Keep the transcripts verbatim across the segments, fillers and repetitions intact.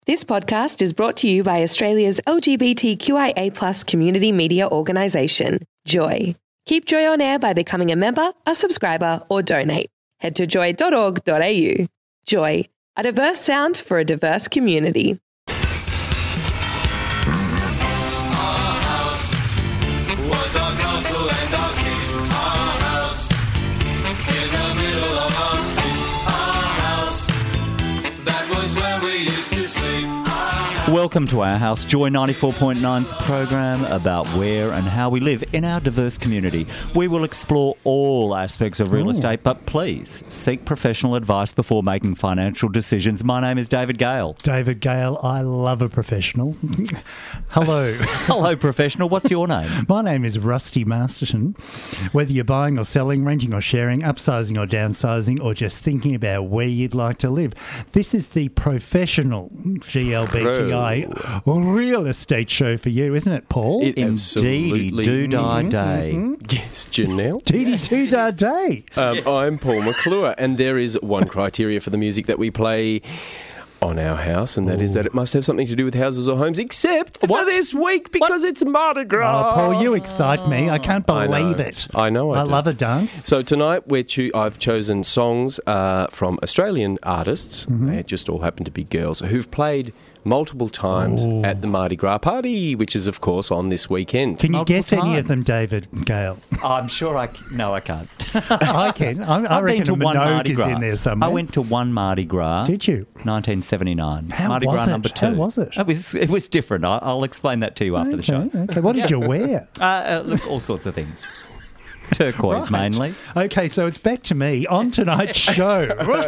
This podcast is brought to you by Australia's L G B T Q I A plus community media organisation, Joy. Keep Joy on air by becoming a member, a subscriber or donate. Head to joy dot org dot a u. Joy, a diverse sound for a diverse community. Welcome to Our House, Joy ninety-four point nine's program about where and how we live in our diverse community. We will explore all aspects of real Ooh. estate, but please seek professional advice before making financial decisions. My name is David Gale. David Gale, I love a professional. Hello. Hello, professional. What's your name? My name is Rusty Masterton. Whether you're buying or selling, renting or sharing, upsizing or downsizing, or just thinking about where you'd like to live, this is the professional G L B T I real estate show for you, isn't it, Paul? It Indeedy Doodah Day. Yes, Janelle. Deedy Doodah Day. Um, I'm Paul McClure, and there is one criteria for the music that we play on Our House, and that Ooh. is that it must have something to do with houses or homes, except for What? this week, because what? it's Mardi Gras. Oh, Paul, you excite me. I can't believe I know. it. I know I I do. love a dance. So tonight we're cho- I've chosen songs uh, from Australian artists, Mm-hmm. they just all happen to be girls, who've played multiple times Ooh. at the Mardi Gras party, which is, of course, on this weekend. Can you Multiple guess any of times. them, David Gale? I'm sure I... C- no, I can't. I can. I, I I've reckon been to a one Minogue Mardi is Gras. in there somewhere. I went to one Mardi Gras. Did you? nineteen seventy-nine. How Mardi was Gras it? number two. How was it? It was, it was different. I, I'll explain that to you after the show. Okay, okay. What did you wear? Uh, uh, look, all sorts of things. Turquoise, Right. mainly. Okay, so it's back to me. On tonight's show,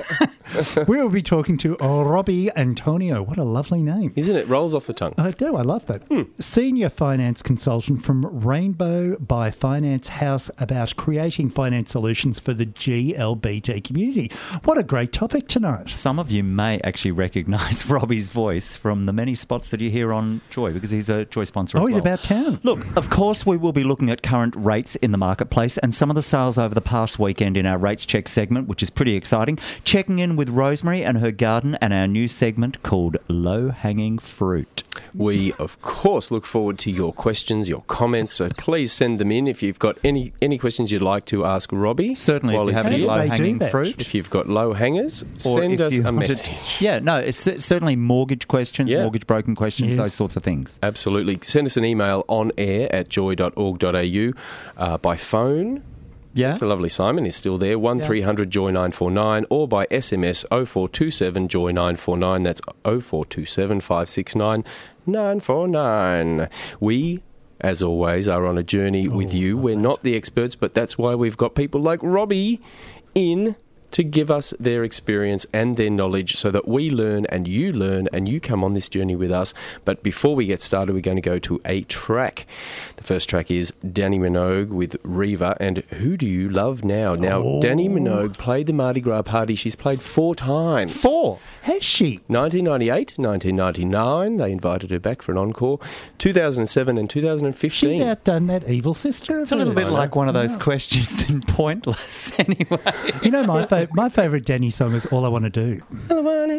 we will be talking to Robbie Antonio. What a lovely name. Isn't it? Rolls off the tongue. I do. I love that. Hmm. Senior finance consultant from Rainbow by Finance House about creating finance solutions for the G L B T community. What a great topic tonight. Some of you may actually recognise Robbie's voice from the many spots that you hear on Joy, because he's a Joy sponsor Oh, as he's well. about town. Look, of course, we will be looking at current rates in the marketplace and some of the sales over the past weekend in our Rates Check segment, which is pretty exciting. Checking in with Rosemary and her garden and our new segment called Low Hanging Fruit. We, of course, look forward to your questions, your comments, so please send them in if you've got any, any questions you'd like to ask Robbie. Certainly, while if you he's have any here. How do they low-hanging do that? fruit. If you've got low hangers, Or send if us you a wanted- message. Yeah, no, it's cer- certainly mortgage questions, Yeah. mortgage broken questions, Yes. those sorts of things. Absolutely. Send us an email on air at joy dot org dot a u uh, by phone. Yeah? That's a lovely Simon is still there, one three hundred joy nine four nine, or by S M S oh four two seven joy nine four nine. That's oh four two seven five six nine nine four nine. We, as always, are on a journey with you. We're not the experts, but that's why we've got people like Robbie in to give us their experience and their knowledge so that we learn and you learn and you come on this journey with us. But before we get started, we're going to go to a track. The first track is Dannii Minogue with Riva and Who Do You Love Now? Now, Oh. Dannii Minogue played the Mardi Gras party. She's played four times. Four. Has she? nineteen ninety-eight, nineteen ninety-nine, they invited her back for an encore. two thousand seven and two thousand fifteen. She's outdone that evil sister. It's a little bit like one of those questions in Pointless, anyway. You know, my fa- my favourite Danny song is All I Want to Do. All I wanna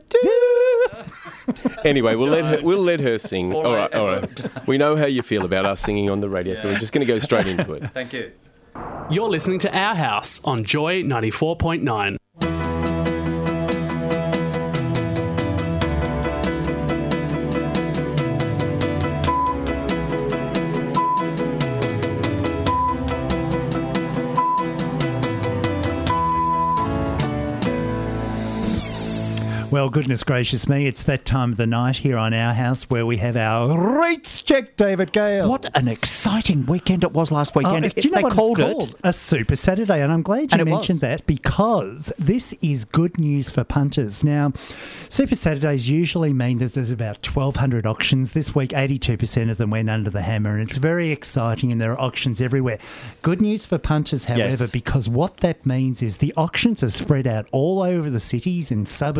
do. Anyway, we'll let her, we'll let her sing. All right, all right. We know how you feel about us singing on the radio, so we're just going to go straight into it. Thank you. You're listening to Our House on Joy ninety-four point nine. Well, goodness gracious me, it's that time of the night here on Our House where we have our Rates Check, David Gale. What an exciting weekend it was last Oh, weekend. do you know they what called it's it called? A Super Saturday, and I'm glad you And it mentioned was. that because this is good news for punters. Now, Super Saturdays usually mean that there's about twelve hundred auctions. This week, eighty-two percent of them went under the hammer, and it's very exciting, and there are auctions everywhere. Good news for punters, however, Yes. because what that means is the auctions are spread out all over the cities and suburbs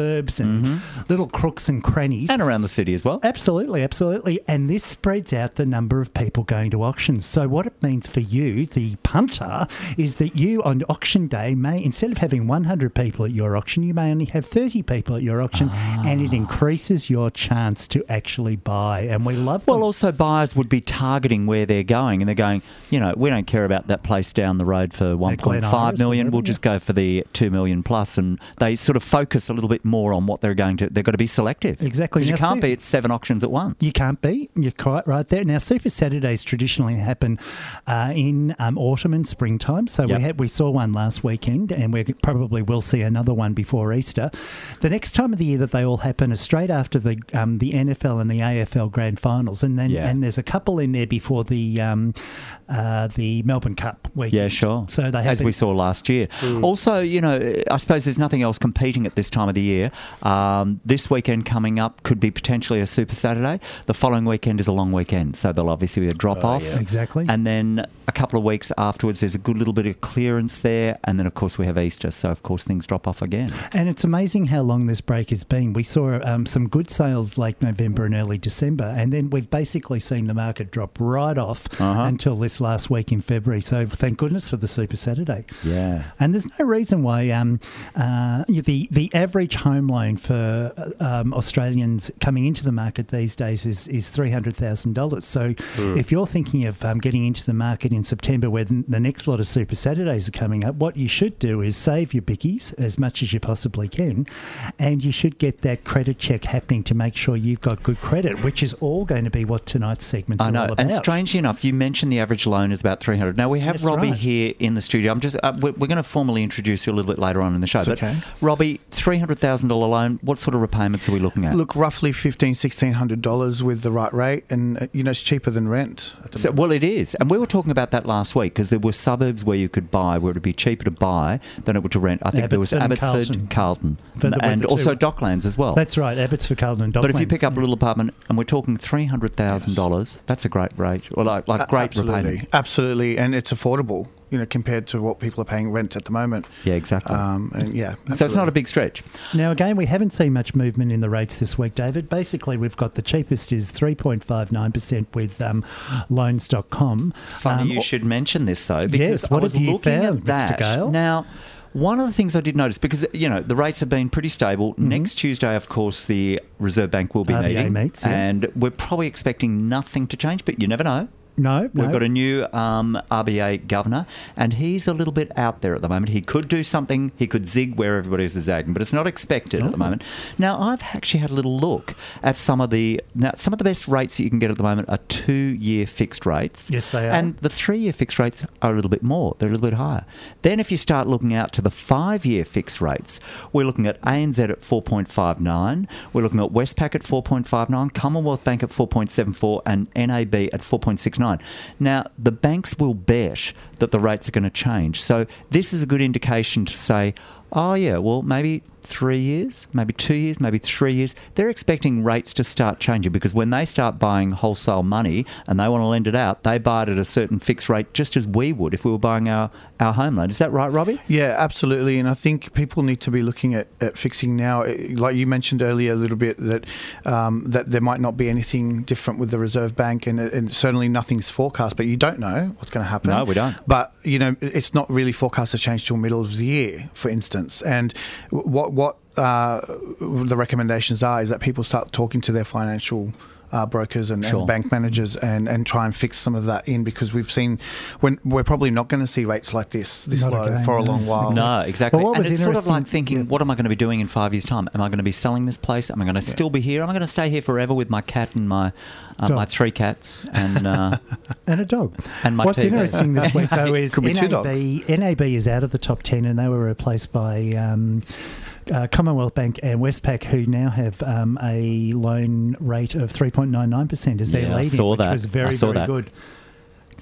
and Mm-hmm. little crooks and crannies. And around the city as well. Absolutely, absolutely. And this spreads out the number of people going to auctions. So what it means for you, the punter, is that you on auction day may, instead of having one hundred people at your auction, you may only have thirty people at your auction, Ah. and it increases your chance to actually buy. And we love them. Well, also buyers would be targeting where they're going, and they're going, you know, we don't care about that place down the road for one point Glen five Iris million. or We'll whatever, just go for the two million plus, and they sort of focus a little bit more on what they're going to. They've got to be selective. Exactly. 'Cause you Now, can't see- be at seven auctions at once. You can't be. You're quite right there. Now, Super Saturdays traditionally happen uh, in um, autumn and springtime. So Yep. we had we saw one last weekend, and we probably will see another one before Easter. The next time of the year that they all happen is straight after the um, the N F L and the A F L grand finals, and then Yeah. and there's a couple in there before the um, uh, the Melbourne Cup weekend. Yeah, sure. So they as happen- we saw last year. Also, you know, I suppose there's nothing else competing at this time of the year. Um, this weekend coming up could be potentially a Super Saturday. The following weekend is a long weekend, so there'll obviously be a drop off. yeah. Exactly. And then a couple of weeks afterwards, there's a good little bit of clearance there, and then of course we have Easter, so of course things drop off again. And it's amazing how long this break has been. We saw um, some good sales late November and early December, and then we've basically seen the market drop right off Uh-huh. until this last week in February. So thank goodness for the Super Saturday. Yeah. And there's no reason why um, uh, the the average home loan for uh, um, Australians coming into the market these days is, is three hundred thousand dollars. So if you're thinking of um, getting into the market in September where the the next lot of Super Saturdays are coming up, what you should do is save your bickies as much as you possibly can, and you should get that credit check happening to make sure you've got good credit, which is all going to be what tonight's segments I are know, all about. and strangely enough, you mentioned the average loan is about three hundred. Now we have That's Robbie right. here in the studio. I'm just uh, we're, we're going to formally introduce you a little bit later on in the show. That's but okay. Robbie, three hundred thousand dollar loan. What sort of repayments are we looking at? Look, roughly fifteen hundred dollars, sixteen hundred dollars with the right rate, and uh, you know it's cheaper than rent. At the So, moment. well, it is, and we were talking about that last week because there were suburbs where you could buy where it would be cheaper to buy than it would to rent. I think there was Abbotsford and Abbotsford, Carlton, For the- and with the two- also Docklands as well. That's right, Abbotsford, Carlton and Docklands. But if you pick up a yeah. little apartment and we're talking three hundred thousand dollars, that's a great rate, or like, like A- great absolutely, repayment. absolutely, and it's affordable. You know, compared to what people are paying rent at the moment. Yeah, exactly. Um, and yeah, so it's absolutely. not a big stretch. Now, again, we haven't seen much movement in the rates this week, David. Basically, we've got the cheapest is three point five nine percent with um, loans dot com. Funny Um, you should mention this though, because Yes, what I was have you looking found, at that. Mister Gale? Now, one of the things I did notice, because you know the rates have been pretty stable. Mm-hmm. Next Tuesday, of course, the Reserve Bank will be R B A meeting, meets, yeah. and we're probably expecting nothing to change, but you never know. No, no. We've got a new um, R B A governor, and he's a little bit out there at the moment. He could do something. He could zig where everybody else is zagging, but it's not expected at the Oh. moment. Now, I've actually had a little look at some of the now some of the best rates that you can get at the moment are two-year fixed rates. Yes, they are. And the three-year fixed rates are a little bit more. They're a little bit higher. Then, if you start looking out to the five-year fixed rates, we're looking at A N Z at four point five nine. We're looking at Westpac at four point five nine, Commonwealth Bank at four point seven four, and N A B at four point six nine. Now, the banks will bet that the rates are going to change. So this is a good indication to say, oh, yeah, well, maybe three years, maybe two years, maybe three years. They're expecting rates to start changing because when they start buying wholesale money and they want to lend it out, they buy it at a certain fixed rate just as we would if we were buying our, our home loan. Is that right, Robbie? Yeah, absolutely. And I think people need to be looking at, at fixing now. Like you mentioned earlier a little bit, that um, that there might not be anything different with the Reserve Bank, and, and certainly nothing's forecast, but you don't know what's going to happen. No, we don't. But, you know, it's not really forecast to change till middle of the year, for instance. And what what uh, the recommendations are is that people start talking to their financial Uh, brokers and, Sure. and bank managers and, and try and fix some of that in, because we've seen when we're probably not going to see rates like this this Not low again, for a no. long while. No, exactly. But what And was it's sort of like interesting- thinking, yeah. what am I going to be doing in five years' time? Am I going to be selling this place? Am I going to still be here? Am I going to stay here forever with my cat and my uh, Dog. my three cats and uh, And a dog. And my What's T V. interesting this week, though, is Could be two N A B, N A B is out of the top ten, and they were replaced by um, uh, Commonwealth Bank and Westpac, who now have um, a loan rate of three point nine nine percent as their Yeah, I leading, saw which that. was very, I saw very that. good.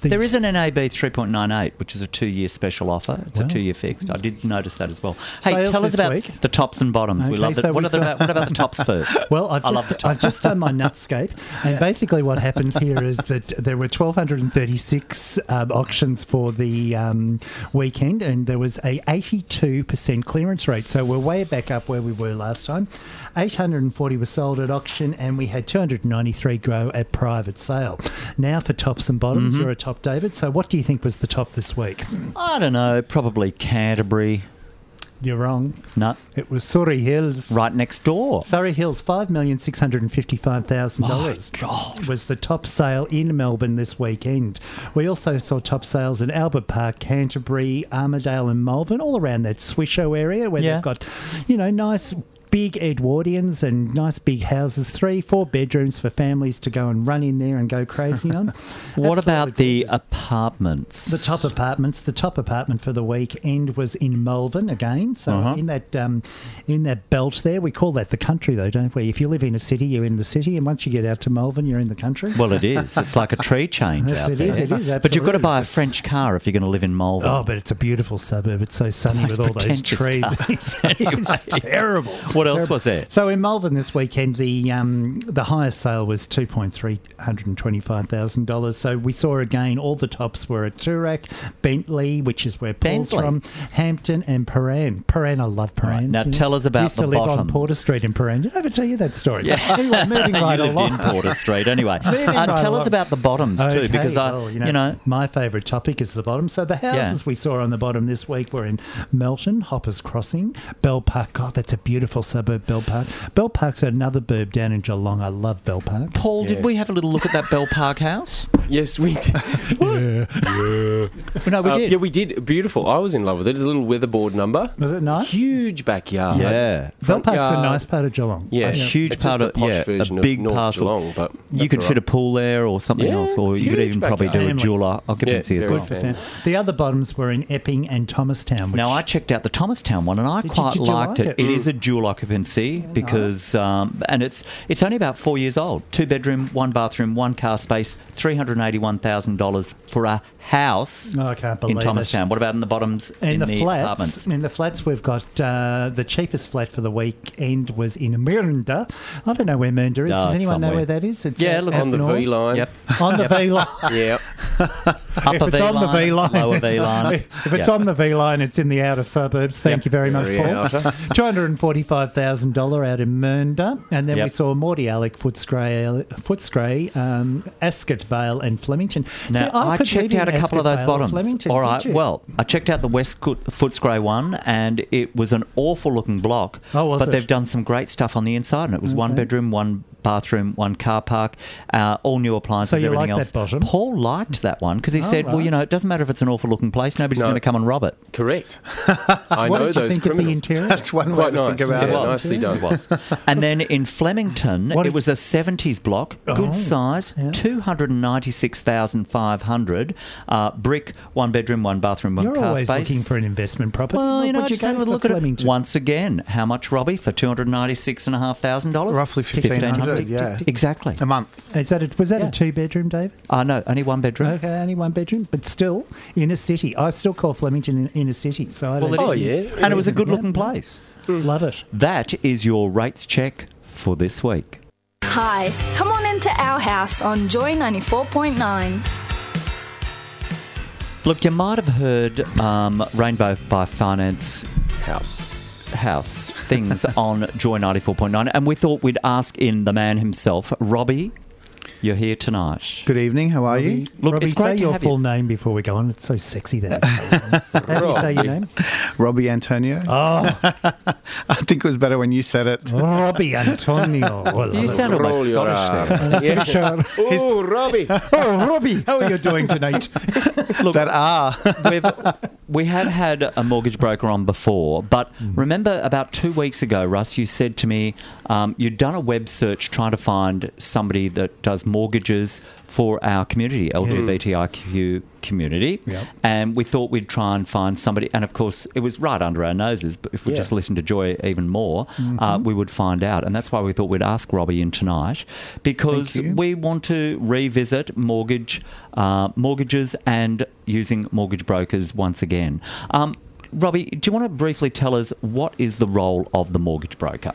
these- There is an N A B three point nine eight, which is a two-year special offer. It's Wow. a two-year fixed. I did notice that as well. Hey, Sales tell us this about week? the tops and bottoms. we Okay, love it. so What, we are the, saw- what about the tops first? Well, I've I love just the I've just done my Nutscape, and basically what happens here is that there were one thousand two hundred thirty-six um, auctions for the um, weekend, and there was a eighty-two percent clearance rate. So we're way back up where we were last time. eight hundred forty were sold at auction, and we had two hundred ninety-three go at private sale. Now for tops and bottoms, Mm-hmm. you're a top, David. So what do you think was the top this week? I don't know. Probably Canterbury. You're wrong. No, It was Surrey Hills. right next door. Surrey Hills, five million six hundred fifty-five thousand dollars My God. was the top sale in Melbourne this weekend. We also saw top sales in Albert Park, Canterbury, Armidale and Malvern, all around that Swisho area where Yeah. they've got, you know, nice big Edwardians and nice big houses, three, four bedrooms for families to go and run in there and go crazy on. What about the Absolutely gorgeous. apartments? The top apartments. The top apartment for the weekend was in Melbourne again. So Uh-huh. in that um, in that belt there, we call that the country, though, don't we? If you live in a city, you're in the city, and once you get out to Melbourne, you're in the country. Well, it is. It's like a tree change Yes, out it there. is, it is, But you've got to absolutely. buy a It's a- French car if you're going to live in Malvern. Oh, but it's a beautiful suburb. It's so sunny Most with all those pretentious trees. cars. It's terrible. What else Terrible. was there? So in Melbourne this weekend, the um, the highest sale was two point three hundred twenty-five thousand dollars. So we saw again all the tops were at Toorak, Bentley, which is where Paul's Bentley. from, Hampton, and Paran. Paran, I love Paran. Right, now You know, tell us about I used to the live on bottoms. Porter Street in Paran. Did I ever tell you that story? Anyway, moving right you lived along. in Porter Street anyway. Moving Uh, right tell us along. about the bottoms too, Okay, because I, well, you know, my favourite topic is the bottom. So the houses Yeah. we saw on the bottom this week were in Melton, Hoppers Crossing, Bell Park. God, that's a beautiful suburb, Bell Park. Bell Park's another burb down in Geelong. I love Bell Park. Paul, Yeah. did we have a little look at that Bell Park house? Yes, we did. No, we Uh, did. yeah, we did. Beautiful. I was in love with it. It's a little weatherboard number. Was it nice? Huge backyard. Yeah. Bell Front Park's a yard. nice part of Geelong. Yeah, A huge it's part just of- a posh yeah, a version big of North parcel. Geelong, but You that's could all fit a right. pool there or something Yeah, else, or you could huge even probably do a backyard. jeweler occupancy Yeah, as very well. Good for fam- The other bottoms were in Epping and Thomastown. Which Now, I checked out the Thomastown one, and I Did you- quite did you liked like it. it? It is a dual occupancy because, um, and it's it's only about four years old. Two bedroom, one bathroom, one car space, three hundred eighty-one thousand dollars for a house Oh, I can't in believe it. Thomastown. What about in the bottoms? In, in the, the flats, apartments? in the flats, we've got uh, the cheapest flat for the weekend was in Mernda. I don't know where Mernda is. Oh, Does it's anyone know somewhere. where that is? It's Yeah, out- look, out on the north. V line. Yep. On the V line. Yeah. Upper if it's on the V line, lower it's- V line. If it's Yep. on the V line, it's in the outer suburbs. Thank Yep. you very much, Very Paul. outer. Two hundred and forty-five thousand dollar out in Mernda, and then we Yep. saw Morty Alec, Footscray, Footscray, um, Ascot Vale, and Flemington. Now, See, I, could checked live out in a couple of Ascot those Vale or bottoms. Flemington, All did right, you? well, I checked out the West Coot- Footscray one, and it was an awful looking block. Oh, was but it? they've done some great stuff on the inside, and it was one Okay. bedroom, one bathroom, one car park, uh, all new appliances, So you everything like else. that bottom? Paul liked that one because he Oh, said, well, right. you know, it doesn't matter if it's an awful looking place, nobody's No. going to come and rob it. Correct. I What know did you those think of the criminals. interior? That's one way Quite to nice. think about Yeah, it. nicely done. It was. And then in Flemington, What it did- was a seventies block, good Oh, size, yeah. two hundred ninety-six thousand five hundred, uh, brick, one bedroom, one bathroom, one You're car always space. looking for an investment property. Well, What you know, would I you just had go a for look at it. Flemington? Once again, how much, Robbie, for two hundred ninety-six thousand five hundred dollars? Roughly fifteen hundred, yeah. Exactly. A month. Is that a, was that Yeah. a two-bedroom, David? Uh, no, only one bedroom. Okay, only one bedroom, but still in a city. I still call Flemington in, in a city, so I Well, don't it Oh, is. yeah. And it was a is. good looking Yeah. place. love it. That is your rates check for this week. Hi, come on into our house on Joy ninety-four point nine. Look, you might have heard um, Rainbow by Finance House. House things on Joy ninety-four point nine, and we thought we'd ask in the man himself. Robbie, you're here tonight. Good evening. How are you? Look, Robbie, it's great say to your have full you. name before we go on. It's so sexy that. How do you say your name? Robbie Antonio. Oh, I think it was better when you said it. Robbie Antonio. Oh, You sound almost Roll your Scottish there. R. Yeah. Sure. Oh, Robbie. Oh, Robbie, how are you doing tonight? Look, That R. we've, we had had a mortgage broker on before, but remember about two weeks ago, Russ, you said to me um, you'd done a web search trying to find somebody that does mortgages for our community, L G B T I Q community, Yep. and we thought we'd try and find somebody, and of course it was right under our noses, but if we Yeah. just listened to Joy even more, uh, we would find out, and that's why we thought we'd ask Robbie in tonight, because Thank you. we want to revisit mortgage, uh, mortgages and using mortgage brokers once again. Um, Robbie, do you want to briefly tell us what is the role of the mortgage broker?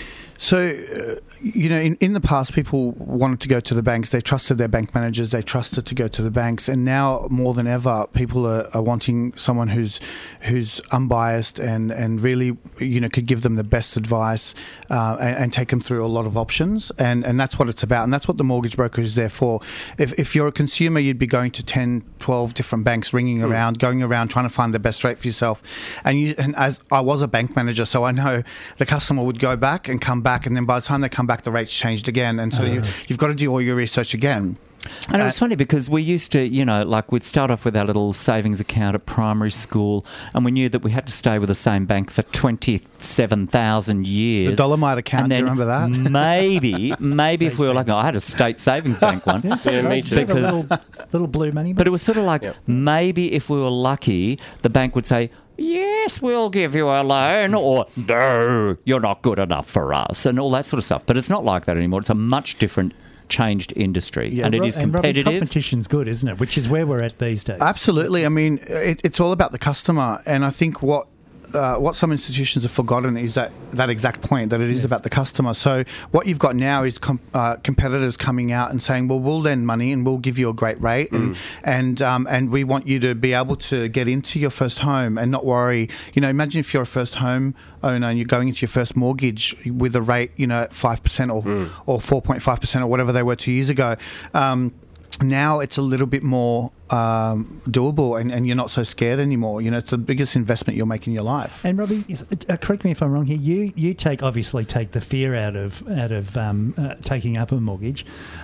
So, uh, you know, in, in the past, people wanted to go to the banks. They trusted their bank managers. They trusted to go to the banks. And now, more than ever, people are, are wanting someone who's who's unbiased and, and really, you know, could give them the best advice uh, and, and take them through a lot of options. And, and that's what it's about. And that's what the mortgage broker is there for. If, if you're a consumer, you'd be going to ten, twelve different banks, ringing mm. around, going around, trying to find the best rate for yourself. And, you, and as I was a bank manager, so I know the customer would go back and come back. Back, and then by the time they come back, the rates changed again, and so you, you've got to do all your research again. And it was funny because we used to, you know, like we'd start off with our little savings account at primary school, and we knew that we had to stay with the same bank for twenty-seven thousand years. The Dolomite account, and do then you remember that? Maybe, maybe if we were like, oh, I had a state savings bank one. Yeah, me too. Have a little, little blue money. But it was sort of like, Yep. maybe if we were lucky, the bank would say, yes, we'll give you a loan, or no, you're not good enough for us, and all that sort of stuff. But it's not like that anymore. It's a much different, changed industry, Yeah, and it Ro- is and Robbie, competitive. competition's good, isn't it? Which is where we're at these days. Absolutely. I mean, it, it's all about the customer, and I think what uh, what some institutions have forgotten is that that exact point, that it is Yes. about the customer. So what you've got now is com- uh, competitors coming out and saying, well, we'll lend money and we'll give you a great rate, and and um, and we want you to be able to get into your first home and not worry. You know, imagine if you're a first home owner and you're going into your first mortgage with a rate, you know, at five percent or mm. or four point five percent or whatever they were two years ago. Um, now it's a little bit more um, doable, and, and you're not so scared anymore. You know, it's the biggest investment you'll make in your life. And Robbie, is, uh, correct me if I'm wrong here. You you take obviously take the fear out of out of um, uh, taking up a mortgage.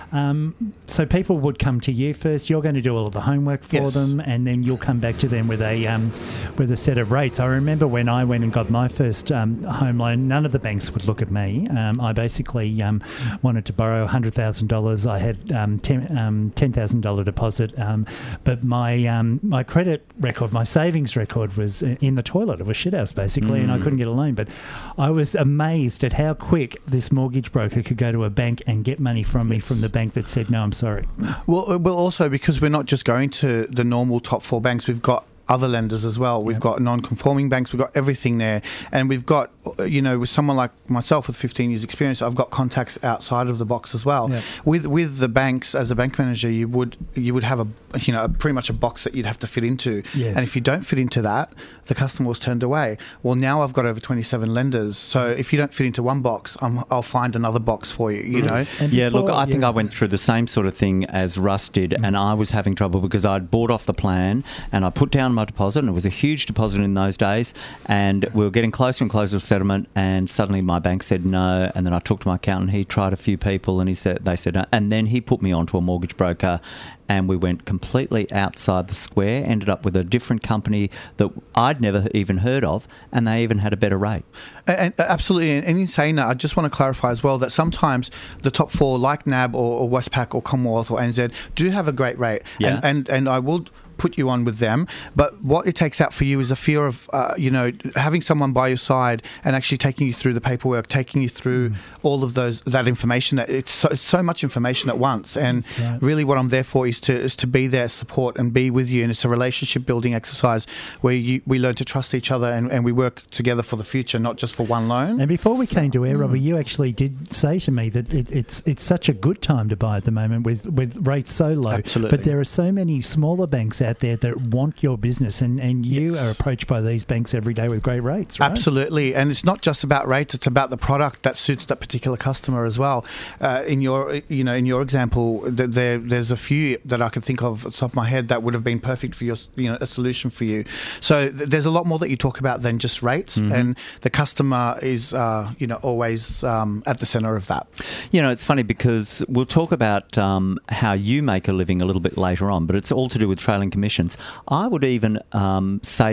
Um, so people would come to you first. You're going to do all of the homework for Yes. them, and then you'll come back to them with a um, with a set of rates. I remember when I went and got my first um, home loan, none of the banks would look at me. Um, I basically um, wanted to borrow one hundred thousand dollars. I had um, ten um, ten thousand dollars deposit, um, but my um, my credit record, my savings record was in the toilet. It was shithouse basically, mm. and I couldn't get a loan. But I was amazed at how quick this mortgage broker could go to a bank and get money from me from the bank that said, no, I'm sorry. Well, well, also because we're not just going to the normal top four banks, we've got other lenders as well. We've yep. got non-conforming banks. We've got everything there. And we've got, you know, with someone like myself with fifteen years experience, I've got contacts outside of the box as well. Yep. With with the banks, as a bank manager, you would you would have a, you know, pretty much a box that you'd have to fit into. Yes. And if you don't fit into that, the customer was turned away. Well, now I've got over twenty-seven lenders. So if you don't fit into one box, I'm, I'll find another box for you, you know. And yeah, before, look, I think yeah. I went through the same sort of thing as Russ did, mm. and I was having trouble because I'd bought off the plan and I put down my deposit, and it was a huge deposit in those days, and we were getting closer and closer to settlement, and suddenly my bank said no, and then I talked to my accountant. He tried a few people, and he said they said no, and then he put me onto a mortgage broker, and we went completely outside the square, ended up with a different company that I'd never even heard of, and they even had a better rate. And, and absolutely, and in saying that, I just want to clarify as well that sometimes the top four, like N A B or, or Westpac or Commonwealth or N Z, do have a great rate, yeah. and, and and I will put you on with them, but what it takes out for you is a fear of uh, you know, having someone by your side and actually taking you through the paperwork, taking you through mm. all of those that information. That it's so, it's so much information at once, and right. really what I'm there for is to is to be there, support, and be with you. And it's a relationship building exercise where you, we learn to trust each other, and, and we work together for the future, not just for one loan. And before we so, came to air, mm. Robbie, you actually did say to me that it, it's it's such a good time to buy at the moment with, with rates so low. Absolutely. But there are so many smaller banks out there that want your business, and, and you yes. are approached by these banks every day with great rates, right? Absolutely. And it's not just about rates, it's about the product that suits that particular customer as well. Uh, in your you know, in your example, there there's a few that I can think of off the top of my head that would have been perfect for your, you know, a solution for you. So th- there's a lot more that you talk about than just rates, mm-hmm. and the customer is uh, you know, always um, at the center of that. You know, it's funny because we'll talk about um, how you make a living a little bit later on, but it's all to do with trailing commissions. I would even um, say that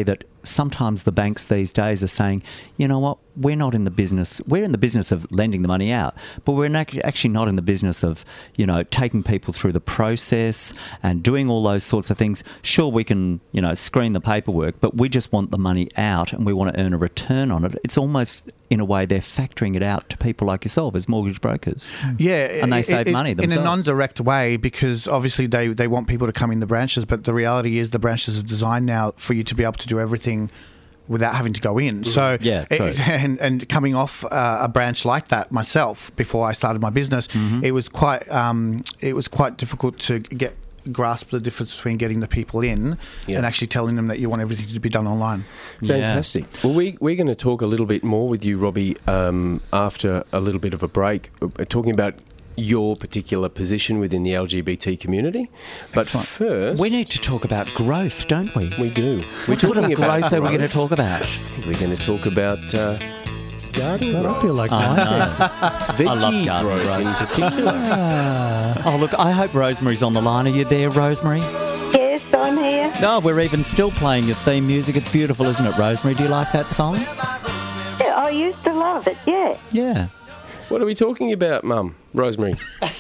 sometimes the banks these days are saying, you know what, we're not in the business, we're in the business of lending the money out, but we're not, actually not in the business of, you know, taking people through the process and doing all those sorts of things. Sure, we can, you know, screen the paperwork, but we just want the money out and we want to earn a return on it. It's almost, in a way, they're factoring it out to people like yourself as mortgage brokers. Yeah. And they it, save it, money themselves. In a non-direct way, because obviously they, they want people to come in the branches, but the reality is the branches are designed now for you to be able to do everything without having to go in. So, yeah, it, and, and coming off uh, a branch like that myself before I started my business, mm-hmm. it was quite um, it was quite difficult to get grasp the difference between getting the people in yeah. and actually telling them that you want everything to be done online. Fantastic. Yeah. Well, we, we're going to talk a little bit more with you, Robbie, um, after a little bit of a break, We're talking about your particular position within the L G B T community. But Excellent. first... We need to talk about growth, don't we? We do. What We're sort of talking growth about are we going to growth. talk about? We're going to talk about uh, garden Well, growth. I feel like Oh, mine. no. I love Veggie garden growth growth. in particular. Ah. Oh, look, I hope Rosemary's on the line. Are you there, Rosemary? Yes, I'm here. No, we're even still playing your theme music. It's beautiful, isn't it, Rosemary? Do you like that song? Yeah, I used to love it, yeah. Yeah. What are we talking about, Mum? Rosemary?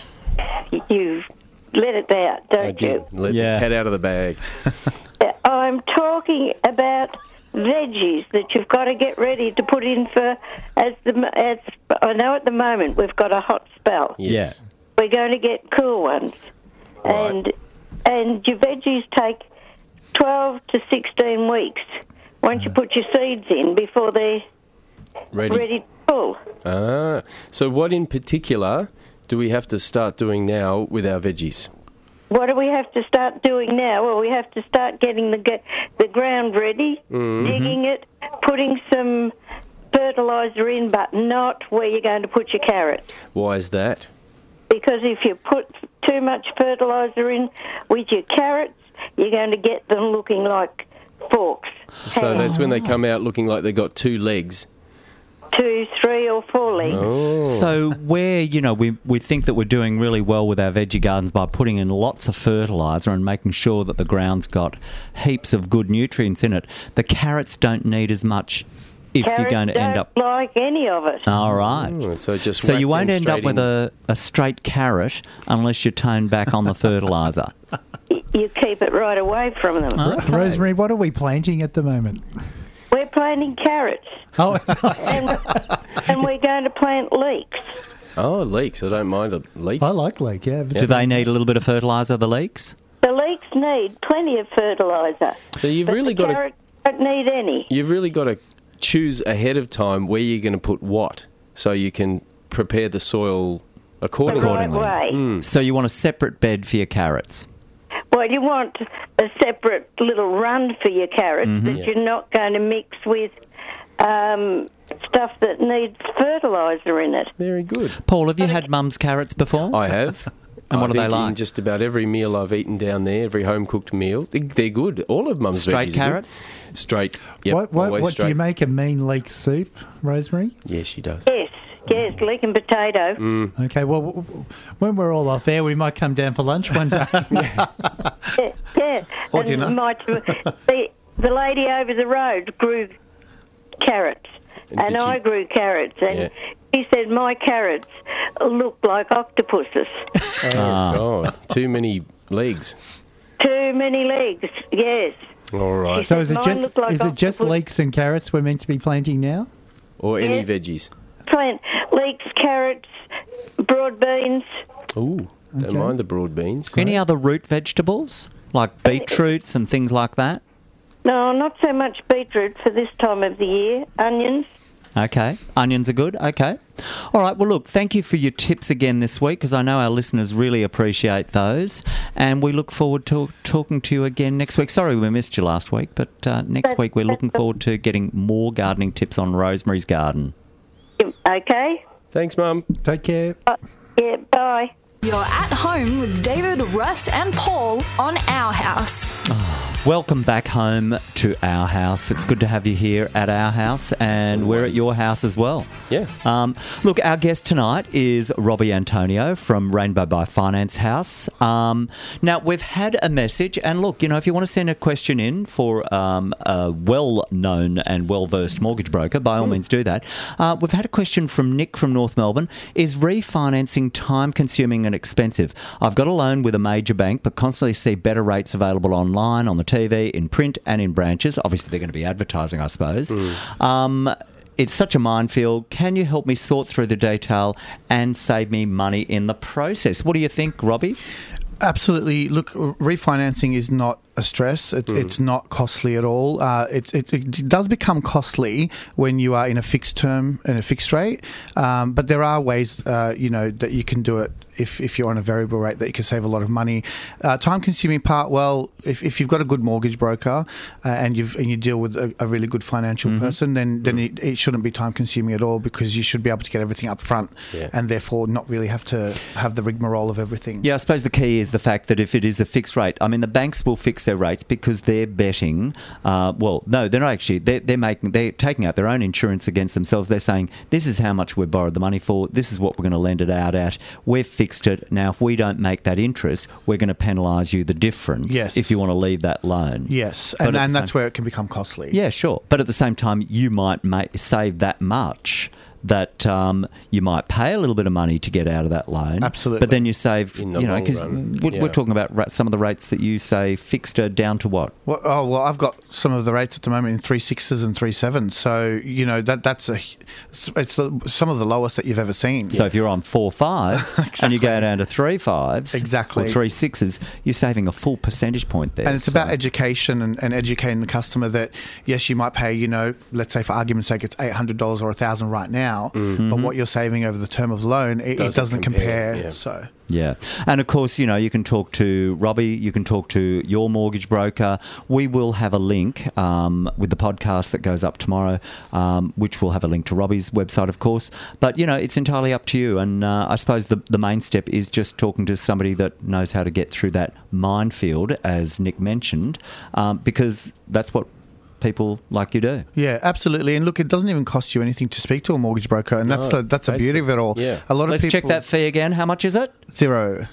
You let it out, don't I did. you? Let Yeah. the cat out of the bag. I'm talking about veggies that you've got to get ready to put in for, as the as I know at the moment we've got a hot spell. Yes. We're going to get cool ones. Right. And and your veggies take twelve to sixteen weeks once you put your seeds in before they're Ready. ready to pull. Ah. So what in particular do we have to start doing now with our veggies? What do we have to start doing now? Well, we have to start getting the g- the ground ready, Mm-hmm. digging it, putting some fertiliser in, but not where you're going to put your carrots. Why is that? Because if you put too much fertiliser in with your carrots, you're going to get them looking like forks. So that's when they come out looking like they've got two legs. Two, three or four legs. Oh. So where, you know, we, we think that we're doing really well with our veggie gardens by putting in lots of fertiliser and making sure that the ground's got heaps of good nutrients in it, the carrots don't need as much if Carrots you're going to don't end up... like any of it. All right. Oh, so just So whack you won't them end up straight with in. a, a straight carrot unless you tone back on the fertiliser. Y- You keep it right away from them. Okay. Rosemary, what are we planting at the moment? We're planting carrots, Oh, and, and we're going to plant leeks. Oh, leeks. I don't mind a leek. I like leek, yeah. Do they need a little bit of fertiliser, the leeks? The leeks need plenty of fertiliser. So you've but really the got to carrots don't need any. you've really got to choose ahead of time where you're going to put what, so you can prepare the soil The accordingly. right way. Mm. So you want a separate bed for your carrots? Well, you want a separate little run for your carrots Mm-hmm. that Yeah. you're not going to mix with um, stuff that needs fertiliser in it. Very good. Paul, have you had mum's carrots before? I have. And what I are they think like? In just about every meal I've eaten down there, every home cooked meal, they- they're good. All of Mum's Straight veggies are good. carrots? Straight. Yep. what what, always what do straight. you make a mean leek soup, Rosemary? Yes, she does. Yes, yes, leek and potato. Mm. Okay, well, w- w- when we're all off air, we might come down for lunch one day. Yeah, yeah. Or and dinner. My, the, the lady over the road grew carrots, And and did I she- grew carrots, and Yeah. he said my carrots look like octopuses. Oh, God. Too many legs. Too many legs, yes. All right. So is it Mine just look like is it just octopus. leeks and carrots we're meant to be planting now? Or any Yeah. veggies. Plant leeks, carrots, broad beans. Ooh, don't Okay. mind the broad beans. Any other root vegetables, like beetroots and things like that? No, not so much beetroot for this time of the year. Onions. Okay. Onions are good. Okay. All right. Well, look, thank you for your tips again this week, because I know our listeners really appreciate those. And we look forward to talking to you again next week. Sorry we missed you last week, but uh, next week we're looking forward to getting more gardening tips on Rosemary's Garden. Okay. Thanks, Mum. Take care. Uh, yeah, bye. You're at home with David, Russ, and Paul on Our House. Welcome back home to our house. It's good to have you here at our house, and we're at your house as well. Yeah. Um, look, our guest tonight is Robbie Antonio from Rainbow by Finance House. Um, now, we've had a message, and look, you know, if you want to send a question in for um, a well-known and well-versed mortgage broker, by all mm. means do that. Uh, we've had a question from Nick from North Melbourne. Is refinancing time-consuming and expensive? I've got a loan with a major bank, but constantly see better rates available online, on the T V, in print and in branches. Obviously, they're going to be advertising, I suppose. Mm. Um, it's such a minefield. Can you help me sort through the detail and save me money in the process? What do you think, Robbie? Absolutely. Look, refinancing is not a stress. It, mm. It's not costly at all. Uh, it, it, it does become costly when you are in a fixed term and a fixed rate, um, but there are ways, uh, you know, that you can do it. If, if you're on a variable rate, that you can save a lot of money. Uh, time-consuming part, well, if, if you've got a good mortgage broker uh, and you've and you deal with a, a really good financial mm-hmm. person, then then mm-hmm. it, it shouldn't be time-consuming at all, because you should be able to get everything up front yeah. and therefore not really have to have the rigmarole of everything. Yeah, I suppose the key is the fact that if it is a fixed rate, I mean, the banks will fix their rates because they're betting. Uh, well, no, they're not actually. They're, they're making. They're taking out their own insurance against themselves. They're saying, this is how much we borrowed the money for. This is what we're going to lend it out at. We've fixed it. Now, if we don't make that interest, we're going to penalise you the difference yes. if you want to leave that loan. Yes, and, and that's same, where it can become costly. Yeah, sure. But at the same time, you might make, save that much that um, you might pay a little bit of money to get out of that loan. Absolutely. But then you save, in the you know, long because run. we're, Yeah. we're talking about ra- some of the rates that you say fixed are down to what? Well, oh, well, I've got some of the rates at the moment in three sixes and three sevens. So, you know, that that's a, it's a, some of the lowest that you've ever seen. So if you're on four fives exactly. and you go down to three fives exactly. or three sixes, you're saving a full percentage point there. And it's so. about education and, and educating the customer that, yes, you might pay, you know, let's say for argument's sake, it's eight hundred dollars or one thousand dollars right now, mm-hmm. but what you're saving over the term of the loan, it doesn't, it doesn't compare. compare yeah. So yeah. And of course, you know, you can talk to Robbie, you can talk to your mortgage broker. We will have a link um, with the podcast that goes up tomorrow, um, which will have a link to Robbie's website, of course. But, you know, it's entirely up to you. And uh, I suppose the, the main step is just talking to somebody that knows how to get through that minefield, as Nick mentioned, um, because that's what people like you do. Yeah, absolutely. And look, it doesn't even cost you anything to speak to a mortgage broker, and that's no, the that's the beauty of it all. Yeah. A lot Let's of people check that fee again. How much is it? Zero.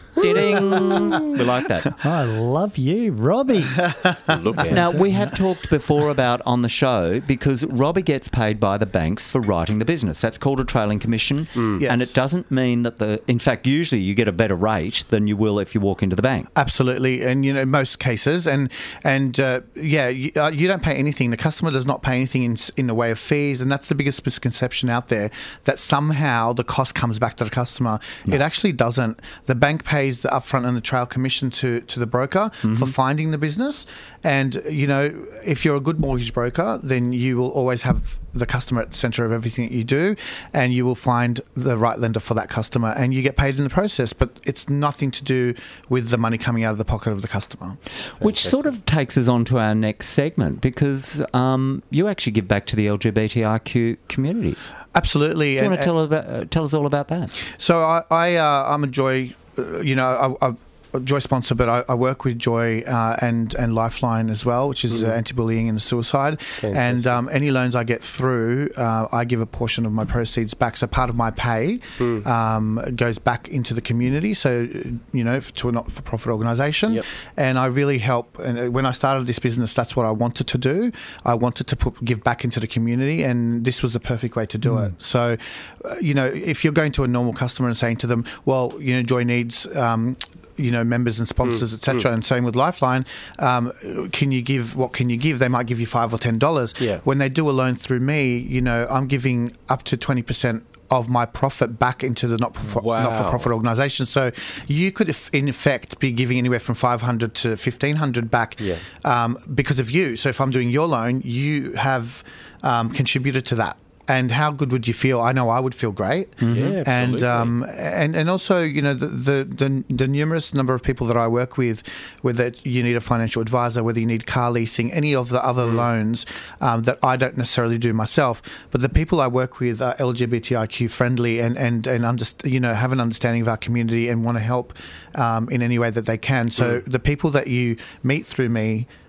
Ding. We like that. I love you, Robbie. Look at Now, it. we have talked before about on the show, because Robbie gets paid by the banks for writing the business. That's called a trailing commission. Mm. Yes. And it doesn't mean that the... In fact, usually you get a better rate than you will if you walk into the bank. Absolutely. And, you know, most cases. And, and uh, yeah, you, uh, you don't pay anything. The customer does not pay anything in, in the way of fees. And that's the biggest misconception out there, that somehow the cost comes back to the customer. No. It actually doesn't. The bank pays the upfront and the trail commission to, to the broker mm-hmm. for finding the business. And, you know, if you're a good mortgage broker, then you will always have the customer at the centre of everything that you do, and you will find the right lender for that customer, and you get paid in the process. But it's nothing to do with the money coming out of the pocket of the customer. Which sort of takes us on to our next segment, because um, you actually give back to the L G B T I Q community. Absolutely. Do you and, want to tell, about, uh, tell us all about that? So I, I, uh, I'm a Joy... You know, I, I, Joy sponsor, but I, I work with Joy uh, and and Lifeline as well, which is mm. uh, anti-bullying and suicide. Fantastic. And um, any loans I get through, uh, I give a portion of my proceeds back. So part of my pay mm. um, goes back into the community. So, you know, to a not-for-profit organisation. Yep. And I really help. And when I started this business, that's what I wanted to do. I wanted to put give back into the community, and this was the perfect way to do mm. it. So, uh, you know, if you're going to a normal customer and saying to them, well, you know, Joy needs... Um, you know, members and sponsors, mm, et cetera. Mm. And same with Lifeline. Um, can you give, what can you give? They might give you five or ten dollars. Yeah. When they do a loan through me, you know, I'm giving up to twenty percent of my profit back into the not for, wow. not-for-profit organisation. So you could, in effect, be giving anywhere from five hundred to fifteen hundred back yeah. um, because of you. So if I'm doing your loan, you have um, contributed to that. And how good would you feel? I know I would feel great. Mm-hmm. Yeah, absolutely. And um, and and also, you know, the, the the the numerous number of people that I work with, whether you need a financial advisor, whether you need car leasing, any of the other mm. loans um, that I don't necessarily do myself, but the people I work with are L G B T I Q friendly and and and underst- you know, have an understanding of our community and want to help um, in any way that they can. So mm. the people that you meet through me.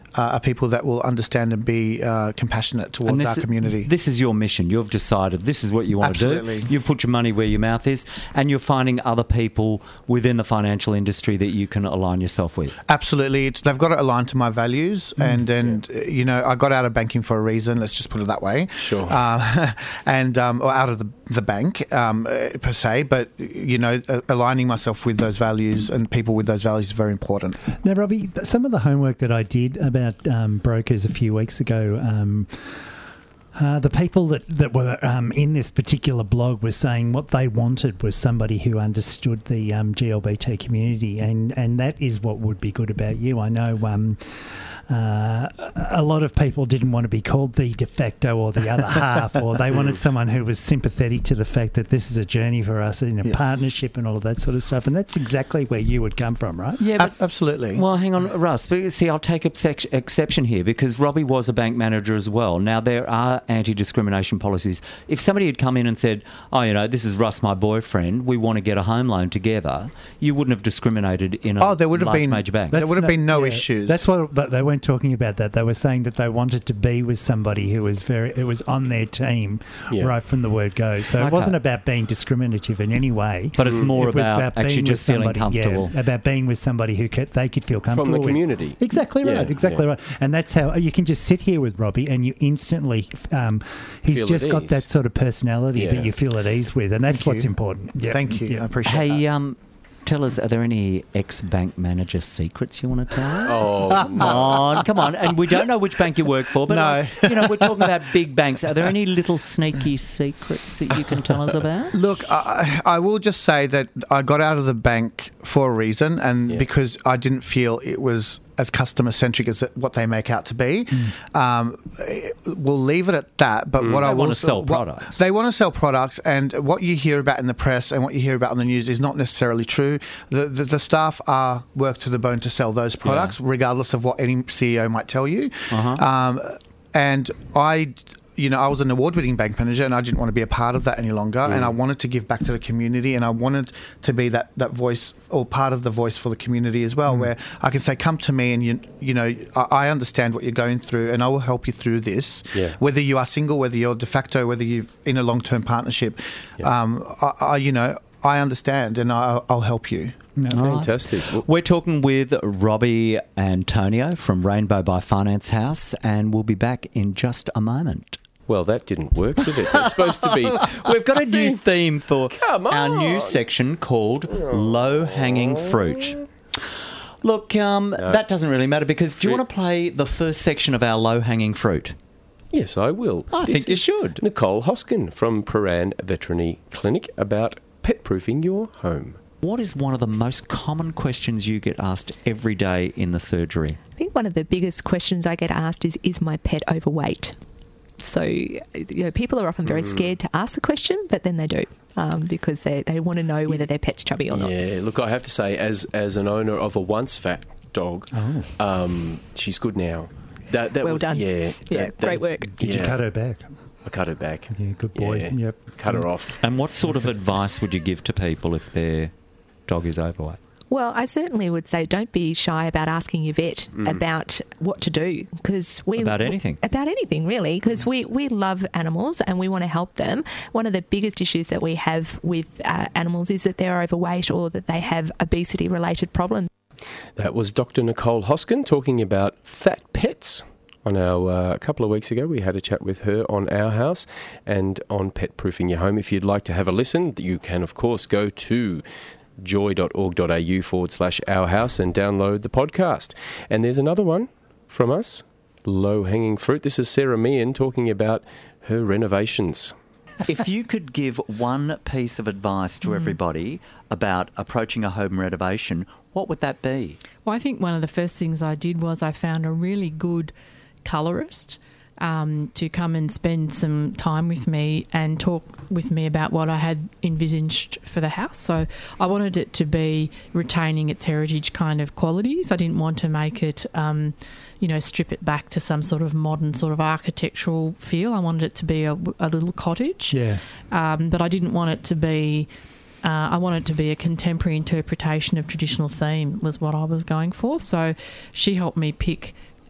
uh, are people that will understand and be uh, compassionate towards And this our is- community. This is your mission. You've decided this is what you want Absolutely. to do. You've put your money where your mouth is, and you're finding other people within the financial industry that you can align yourself with. Absolutely, it's, they've got to align to my values, and and uh, you know, I got out of banking for a reason. Let's just put it that way. Sure. Uh, and um, or out of the the bank um, uh, per se, but you know, uh, aligning myself with those values and people with those values is very important. Now, Robbie, th- some of the homework that I did about um, brokers a few weeks ago, um, uh, the people that, that were um, in this particular blog were saying what they wanted was somebody who understood the um, G L B T community, and, and that is what would be good about you. I know um, uh, a lot of people didn't want to be called the de facto or the other half, or they wanted someone who was sympathetic to the fact that this is a journey for us in a Yes. partnership and all of that sort of stuff, and that's exactly where you would come from, right? Yeah, Ab- absolutely. Well, hang on, Russ. But see, I'll take exec- exception here because Robbie was a bank manager as well. Now, there are anti-discrimination policies. If somebody had come in and said, oh, you know, this is Russ, my boyfriend, we want to get a home loan together, you wouldn't have discriminated in a Oh, there would have large been- major bank. There would have no- been no yeah, issues. That's what, but they weren't talking about that. They were saying that they wanted to be with somebody who was very, who was on their team Yeah. right from the word go. So Okay. it wasn't about being discriminative in any way. But it's more It was about, being actually with just feeling somebody, comfortable. Yeah, about being with somebody who could, they could feel comfortable From the with. community. Exactly right. Yeah, exactly yeah. right. And that's how you can just sit here with Robbie, and you instantly, um, he's Feel just at got ease. that sort of personality Yeah. that you feel at ease with, and that's Thank what's you. important. Yeah. Thank you. Yeah. I appreciate Hey, that. um, tell us, are there any ex-bank manager secrets you want to tell us? Oh, Come on, come on. And we don't know which bank you work for, but, No. uh, you know, we're talking about big banks. Are there any little sneaky secrets that you can tell us about? Look, I, I will just say that I got out of the bank for a reason, and Yeah. because I didn't feel it was as customer centric as what they make out to be. Um, we'll leave it at that. But what They I wanna will sell what- products. They want to sell products, and what you hear about in the press and what you hear about on the news is not necessarily true. The the, the staff are worked to the bone to sell those products, regardless of what any C E O might tell you. Uh-huh. Um, and I. You know, I was an award-winning bank manager, and I didn't want to be a part of that any longer. And I wanted to give back to the community, and I wanted to be that, that voice or part of the voice for the community as well, where I can say, "Come to me, and you, you know, I, I understand what you're going through, and I will help you through this. Yeah. Whether you are single, whether you're de facto, whether you're in a long-term partnership, um, I, I, you know, I understand, and I, I'll help you." fantastic. Well, We're talking with Robbie Antonio from Rainbow by Finance House, and we'll be back in just a moment. well, that didn't work, did it? It's supposed to be. We've got a new theme for Come our on. new section called Low Hanging Fruit. Look, um, that doesn't really matter because do you Fruit. want to play the first section of our Low Hanging Fruit? Yes, I will. I This think you is should. Nicole Hoskin from Paran Veterinary Clinic about pet-proofing your home. What is one of the most common questions you get asked every day in the surgery? I think one of the biggest questions I get asked is, is my pet overweight? So, you know, people are often very scared to ask the question, but then they do um, because they, they want to know whether their pet's chubby or not. Yeah, look, I have to say, as as an owner of a once fat dog, Oh. um, she's good now. That, that Well was, done. Yeah, Yeah, that- great that- work. Did you yeah. cut her back? I cut her back. Yeah, good boy. Yeah. Yep. Cut her off. And what sort of advice would you give to people if their dog is overweight? Well, I certainly would say don't be shy about asking your vet about what to do because we About anything. about anything really because we, we love animals and we want to help them. One of the biggest issues that we have with uh, animals is that they're overweight or that they have obesity related problems. That was Doctor Nicole Hoskin talking about fat pets. On our uh, a couple of weeks ago, we had a chat with her on Our House and on Pet Proofing Your Home. If you'd like to have a listen, you can, of course, go to joy.org.au forward slash Our House and download the podcast. And there's another one from us, Low Hanging Fruit. This is Sarah Meehan talking about her renovations. If you could give one piece of advice to everybody about approaching a home renovation, what would that be? Well, I think one of the first things I did was I found a really good colourist um, to come and spend some time with me and talk with me about what I had envisaged for the house. So I wanted it to be retaining its heritage kind of qualities. I didn't want to make it, um, you know, strip it back to some sort of modern sort of architectural feel. I wanted it to be a, a little cottage. Yeah. Um, but I didn't want it to be... Uh, I wanted it to be a contemporary interpretation of traditional theme was what I was going for. So she helped me pick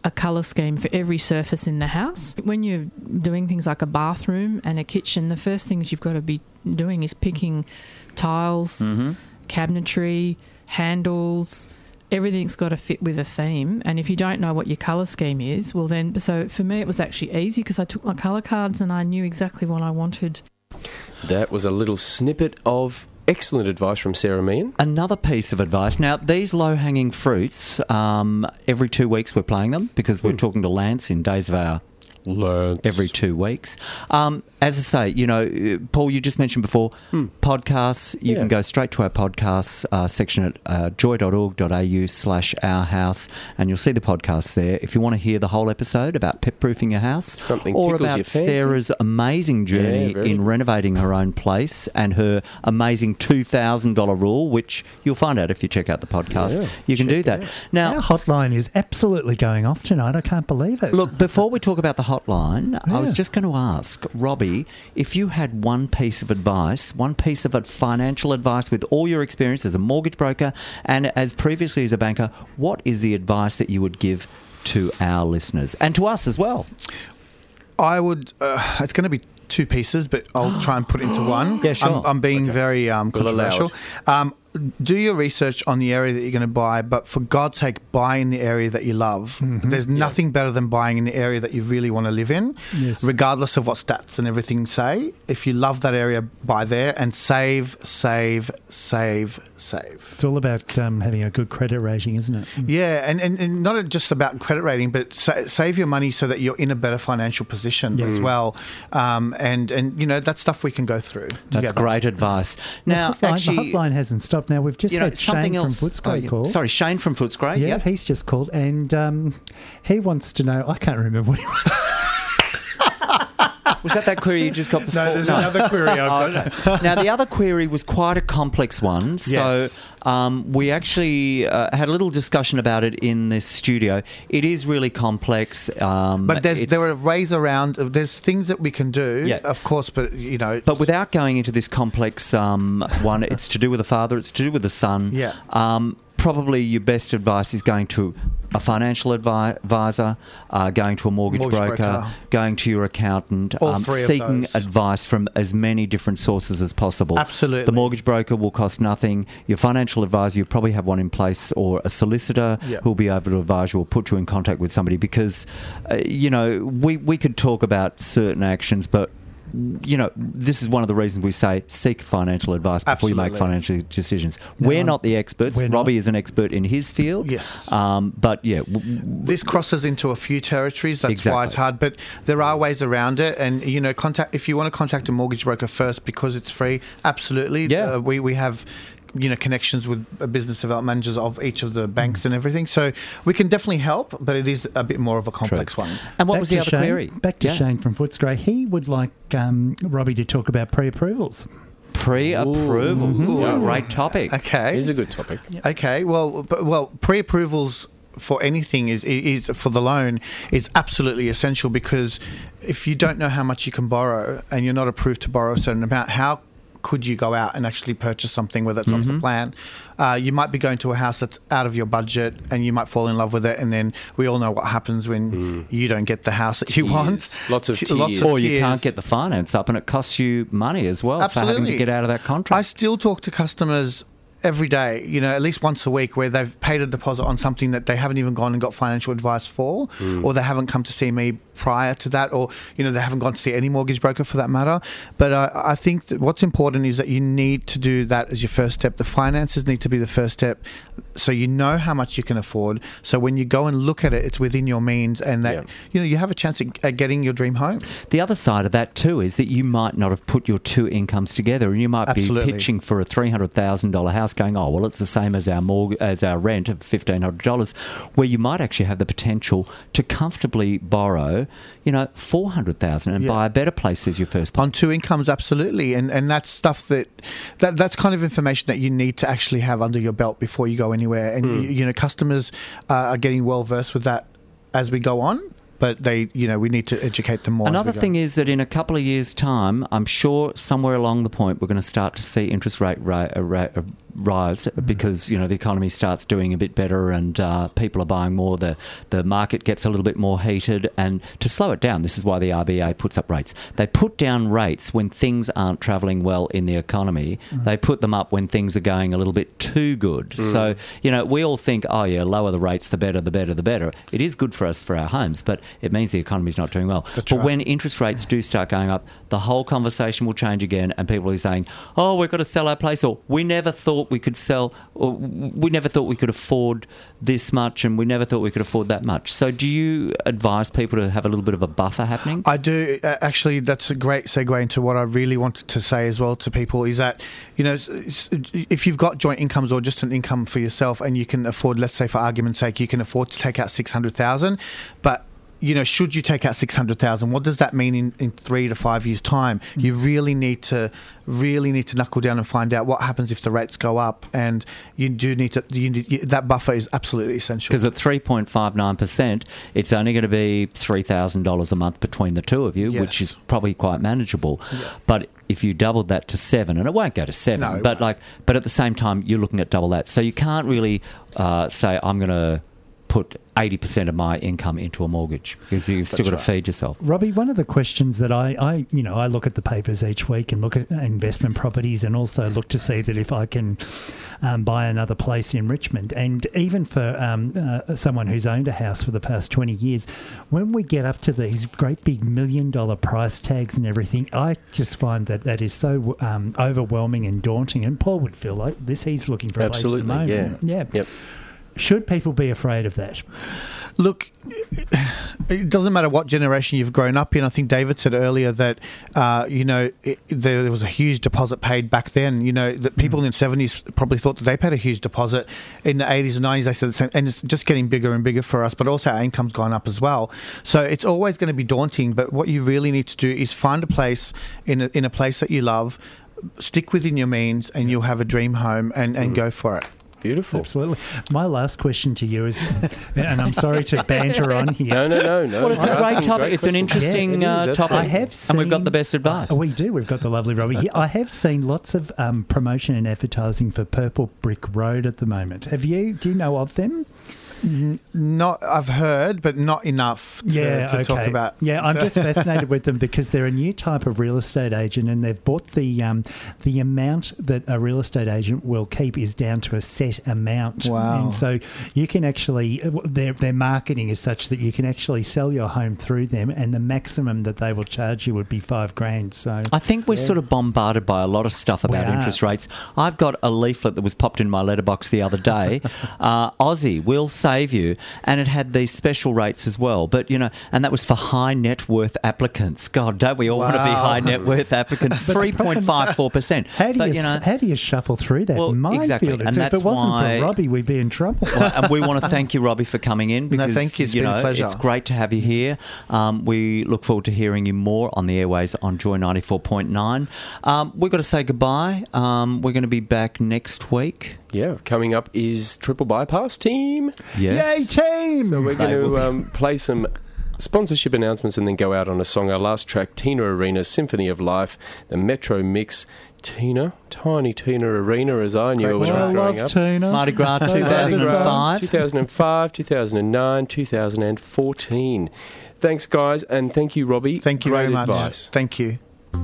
a colour scheme for every surface in the house. When you're doing things like a bathroom and a kitchen, the first things you've got to be doing is picking tiles, Mm-hmm. cabinetry, handles. Everything's got to fit with a theme. And if you don't know what your colour scheme is, well then, so for me it was actually easy because I took my colour cards and I knew exactly what I wanted. That was a little snippet of excellent advice from Sarah Meehan. Another piece of advice. Now, these low-hanging fruits, um, every two weeks we're playing them because we're Mm. talking to Lance in Days of Our Lance. every two weeks. Um, as I say, you know, uh, Paul, you just mentioned before, Hmm. podcasts. You Yeah. can go straight to our podcasts uh, section at uh, joy.org.au slash our house, and you'll see the podcasts there. If you want to hear the whole episode about pet-proofing your house, Something or tickles about your fancy. Sarah's amazing journey Yeah, very in good. renovating her own place and her amazing two thousand dollars rule, which you'll find out if you check out the podcast. Yeah, you can check do it that. out. Now, Our hotline is absolutely going off tonight. I can't believe it. look, before we talk about the hotline, I was Yeah. just going to ask, Robbie, if you had one piece of advice, one piece of financial advice with all your experience as a mortgage broker and as previously as a banker, what is the advice that you would give to our listeners and to us as well? I would. Uh, it's going to be two pieces, but I'll try and put it into one. Yeah, sure. I'm, I'm being Okay. very um, We'll allow controversial. Um, do your research on the area that you're going to buy, but for God's sake, buy in the area that you love. There's nothing better than buying in the area that you really want to live in, Yes. regardless of what stats and everything say. If you love that area, buy there and save, save, save, save. It's all about um, having a good credit rating, isn't it? Yeah, and, and, and not just about credit rating, but sa- save your money so that you're in a better financial position Yeah. as well. Um, and, and, you know, that's stuff we can go through That's together. great advice. Now, the hotline, actually, the hotline hasn't stopped. Now we've just you know, had something Shane else. from Footscray Oh, yeah. call. Sorry, Shane from Footscray. Yeah, Yep. he's just called, and um, he wants to know. I can't remember what he wants. Was that that query you just got before? No, there's another query I've Oh, got. okay. Now, the other query was quite a complex one. So Yes. um, we actually uh, had a little discussion about it in this studio. It is really complex. Um, But there's, it's- there are ways around. There's things that we can do, Yeah. of course, but, you know. But without going into this complex um, one, it's to do with the father, it's to do with the son. Yeah. Um, probably your best advice is going to a financial advi- advisor, uh, going to a mortgage, Mortgage broker, broker. going to your accountant, All um, three of seeking those. advice from as many different sources as possible. Absolutely. The mortgage broker will cost nothing. Your financial advisor, you probably have one in place, or a solicitor Yeah. who'll be able to advise you or put you in contact with somebody because, uh, you know, we, we could talk about certain actions, but you know, this is one of the reasons we say seek financial advice before you make Absolutely. financial decisions. No, we're not the experts. we're not. Robbie is an expert in his field. Yes. Um, but yeah, w- w- This crosses into a few territories. That's Exactly. why it's hard. But there are ways around it. And, you know, contact if you want to contact a mortgage broker first because it's free, absolutely. Yeah. Uh, we, we have, you know, connections with uh, business development managers of each of the Mm. banks and everything. So we can definitely help, but it is a bit more of a complex one. and what Back was to the other Shane, query? Back to Yeah. Shane from Footscray. He would like um, Robbie to talk about pre-approvals. Pre-approval. Ooh. Ooh, great topic. Okay. Is a good topic. Okay, well, but, well, pre-approvals for anything is is for the loan is absolutely essential because if you don't know how much you can borrow and you're not approved to borrow a certain amount, how could you go out and actually purchase something where that's off Mm-hmm. the plan? Uh, you might be going to a house that's out of your budget and you might fall in love with it, and then we all know what happens when you don't get the house that you Tears. want. Lots of T- lots tears. of Or you tears. can't get the finance up, and it costs you money as well for having to Absolutely. get out of that contract. I still talk to customers every day, you know, at least once a week, where they've paid a deposit on something that they haven't even gone and got financial advice for, or they haven't come to see me prior to that, or, you know, they haven't gone to see any mortgage broker for that matter. But uh, I think that what's important is that you need to do that as your first step. The finances need to be the first step, so you know how much you can afford. So when you go and look at it, it's within your means, and that, Yeah. you know, you have a chance at, at getting your dream home. The other side of that too is that you might not have put your two incomes together, and you might Absolutely. be pitching for a three hundred thousand dollar house, going, "Oh, well, it's the same as our mortgage, as our rent of fifteen hundred dollars," where you might actually have the potential to comfortably borrow, you know, four hundred thousand and Yeah. buy a better place as your first. On two incomes, absolutely, and and that's stuff that, that that's kind of information that you need to actually have under your belt before you go anywhere. And you, you know, customers uh, are getting well versed with that as we go on, but they, you know, we need to educate them more. as Another we go. thing is that in a couple of years' time, I'm sure somewhere along the point we're going to start to see interest rate ra- uh, ra- uh, rise because, you know, the economy starts doing a bit better and uh, people are buying more, the, the market gets a little bit more heated. And to slow it down, this is why the R B A puts up rates. They put down rates when things aren't travelling well in the economy. Mm. They put them up when things are going a little bit too good. Mm. So, you know, we all think, oh, yeah, lower the rates, the better, the better, the better. It is good for us for our homes, but it means the economy's not doing well. That's but right. when interest rates do start going up, the whole conversation will change again and people will be saying, oh, we've got to sell our place, or we never thought we could sell, or we never thought we could afford this much and we never thought we could afford that much. So do you advise people to have a little bit of a buffer happening? I do. Uh, actually, that's a great segue into what I really wanted to say as well to people is that, you know, it's, it's, if you've got joint incomes or just an income for yourself and you can afford, let's say for argument's sake, you can afford to take out six hundred thousand dollars, but you know, should you take out six hundred thousand dollars? What does that mean in, in three to five years' time? Mm. You really need to really need to knuckle down and find out what happens if the rates go up, and you do need to. You need, you, that buffer is absolutely essential. Because at three point five nine percent, it's only going to be three thousand dollars a month between the two of you, yes. which is probably quite manageable. Yeah. But if you doubled that to seven, and it won't go to seven, no, but like, but at the same time, you're looking at double that. So you can't really uh, say I'm going to put eighty percent of my income into a mortgage because you've still That's got right. to feed yourself. Robbie, one of the questions that I, I, you know, I look at the papers each week and look at investment properties and also look to see that if I can um, buy another place in Richmond. And even for um, uh, someone who's owned a house for the past twenty years, when we get up to these great big million dollar price tags and everything, I just find that that is so um, overwhelming and daunting. And Paul would feel like this. He's looking for a Absolutely, place at the moment. yeah. Yeah. Yep. Should people be afraid of that? Look, it doesn't matter what generation you've grown up in. I think David said earlier that, uh, you know, it, there, there was a huge deposit paid back then. You know, that people mm. in the seventies probably thought that they paid a huge deposit. In the eighties and nineties, they said the same. And it's just getting bigger and bigger for us, but also our income's gone up as well. So it's always going to be daunting, but what you really need to do is find a place in a, in a place that you love, stick within your means, and you'll have a dream home and, and mm. go for it. Beautiful. Absolutely. My last question to you is, and I'm sorry to banter on here. No, no, no, no. Well, it's a great topic. Great it's an interesting yeah, it is, uh, topic. I have seen, and we've got the best advice. Uh, we do. We've got the lovely Robbie here. I have seen lots of um, promotion and advertising for Purple Brick Road at the moment. Have you? Do you know of them? Not, I've heard, but not enough to, yeah, to okay. talk about. Yeah, I'm just fascinated with them because they're a new type of real estate agent, and they've bought the um, the amount that a real estate agent will keep is down to a set amount. Wow! And so you can actually their their marketing is such that you can actually sell your home through them, and the maximum that they will charge you would be five grand. So I think we're yeah. sort of bombarded by a lot of stuff about interest rates. I've got a leaflet that was popped in my letterbox the other day. uh, Aussie will save you, and it had these special rates as well. But you know, and that was for high net worth applicants. God, don't we all wow. want to be high net worth applicants? Three point five four percent. How do but, you, you know, how do you shuffle through that well, minefield? Exactly. And if that's it wasn't why, for Robbie, we'd be in trouble. Well, and we want to thank you, Robbie, for coming in because no, thank you. It's you been know, a pleasure. It's great to have you here. Um, we look forward to hearing you more on the airways on Joy ninety-four point nine. Um, we've got to say goodbye. Um, we're going to be back next week. Yeah, coming up is Triple Bypass Team. Yes. Yay, team! So we're going to um, play some sponsorship announcements and then go out on a song. Our last track, Tina Arena, Symphony of Life, the Metro Mix. Tina, tiny Tina Arena, as I knew when I was growing up. Tina. Mardi Gras two thousand five. two thousand five, two thousand nine, two thousand fourteen. Thanks, guys, and thank you, Robbie. Thank you Great very much. advice. Thank you.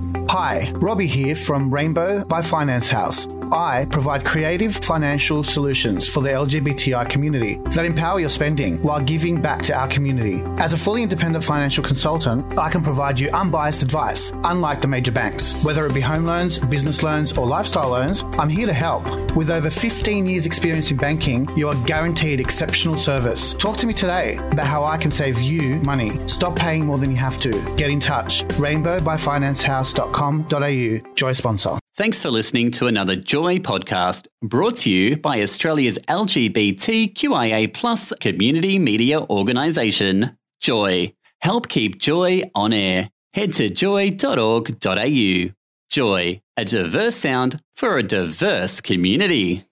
Hi, Robbie here from Rainbow by Finance House. I provide creative financial solutions for the L G B T I community that empower your spending while giving back to our community. As a fully independent financial consultant, I can provide you unbiased advice, unlike the major banks. Whether it be home loans, business loans, or lifestyle loans, I'm here to help. With over fifteen years experience in banking, you are guaranteed exceptional service. Talk to me today about how I can save you money. Stop paying more than you have to. Get in touch. rainbow by finance house dot com dot a u. Joy sponsor. Thanks for listening to another Joy podcast brought to you by Australia's L G B T Q I A plus community media organisation, Joy. Help keep Joy on air. Head to joy dot org dot a u. Joy, a diverse sound for a diverse community.